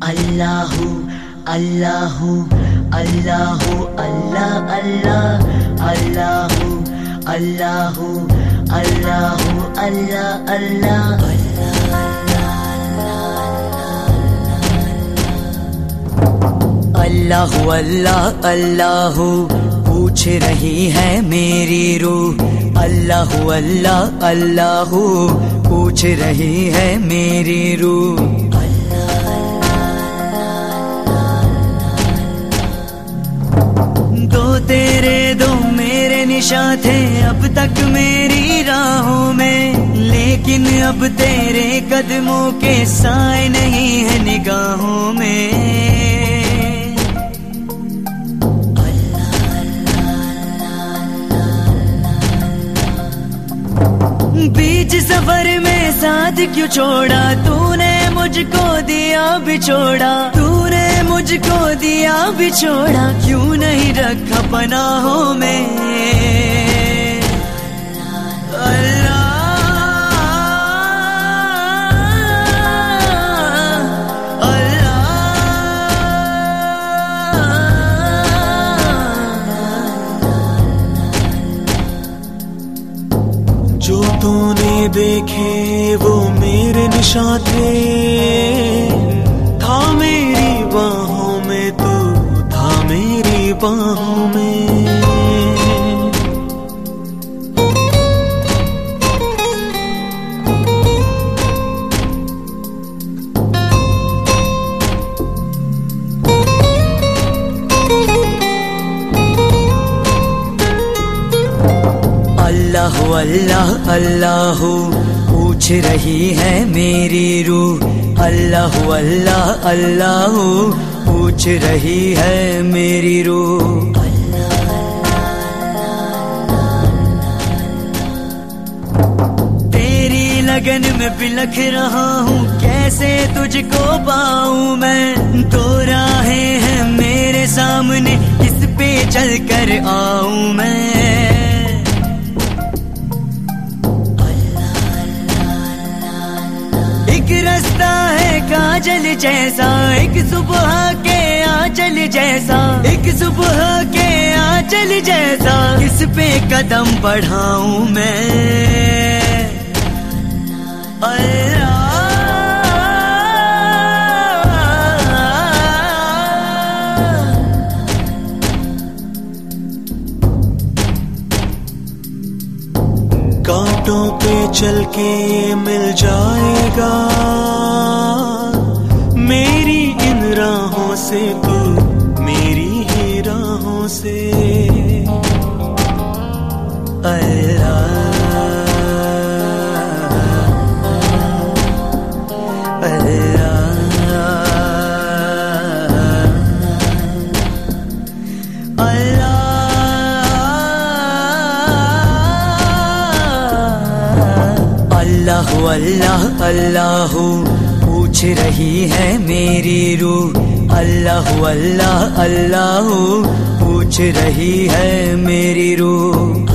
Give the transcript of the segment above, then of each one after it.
अल्लाहु अल्लाहु अल्लाहु अल्लाह अल्लाह अल्लाहु अल्लाहु अल्लाहु अल्लाह अल्लाह। अल्लाहु अल्लाह अल्लाहु पूछ रही है मेरी रूह। अल्लाहु अल्लाह अल्लाहु पूछ रही है मेरी रूह। दो तेरे दो मेरे निशान थे अब तक मेरी राहों में, लेकिन अब तेरे कदमों के साए नहीं है निगाहों में। बीच सफर में साथ क्यों छोड़ा तूने मुझको दिया बिछोड़ा, तूने मुझको दिया बिछोड़ा, क्यों नहीं रखा पनाहों में। अल्लाह जो तूने देखे वो मेरे निशान थे, था मेरी बाहों में तू, था मेरी बाहों में। अल्लाहु अल्लाह अल्लाहु पूछ रही है मेरी रूह। अल्लाहु अल्लाह अल्लाहु पूछ रही है मेरी रूह। तेरी लगन में बिलख रहा हूँ, कैसे तुझको पाऊँ मैं। दो राहें हैं मेरे सामने, किस पे चल कर आऊँ मैं। एक रास्ता है काजल जैसा, एक सुबह के आंचल जैसा, एक सुबह के आंचल जैसा, किस पे कदम बढ़ाऊं मैं। अल्लाह कांटों पे चल के मिल जाएगा मेरी इन राहों से तू, मेरी ही राहों से। अल्लाह अल्लाहु अल्लाह अल्लाहु पूछ रही है मेरी रूह। अल्लाहु अल्लाह अल्लाहु पूछ रही है मेरी रूह।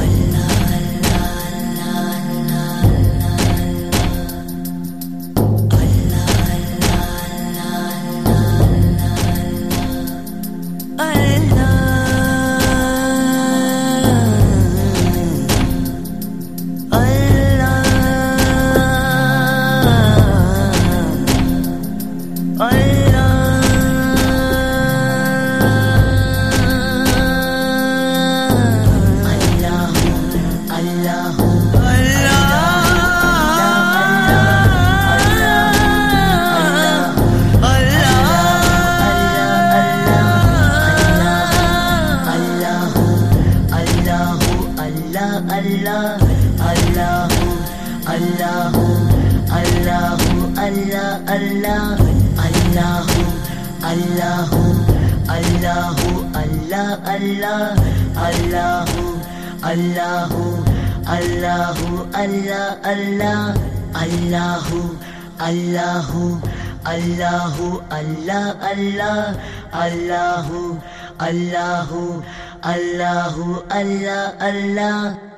अल्लाहु अल्लाहु अल्लाह अल्लाह अल्लाहु अल्लाहु अल्लाहु अल्लाह अल्लाह अल्लाहु अल्लाहु अल्लाहु अल्लाह अल्लाह अल्लाहु अल्लाहु अल्लाहु अल्लाह अल्लाह अल्लाहु अल्लाहु अल्लाहु अल्लाह अल्लाह।